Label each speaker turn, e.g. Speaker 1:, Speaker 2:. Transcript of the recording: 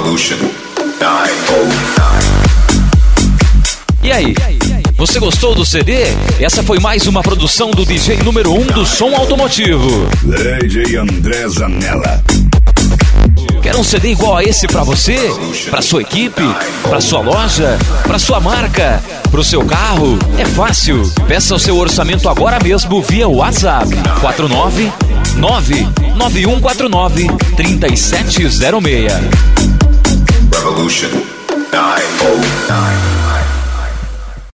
Speaker 1: Revolution 909.
Speaker 2: E aí, você gostou do CD? Essa foi mais uma produção do DJ número 1 do som automotivo,
Speaker 3: DJ André Zanella.
Speaker 2: Quer um CD igual a esse pra você? Pra sua equipe? Pra sua loja? Pra sua marca? Pro seu carro? É fácil. Peça o seu orçamento agora mesmo via WhatsApp 499-9149-3706.
Speaker 1: Revolution 909.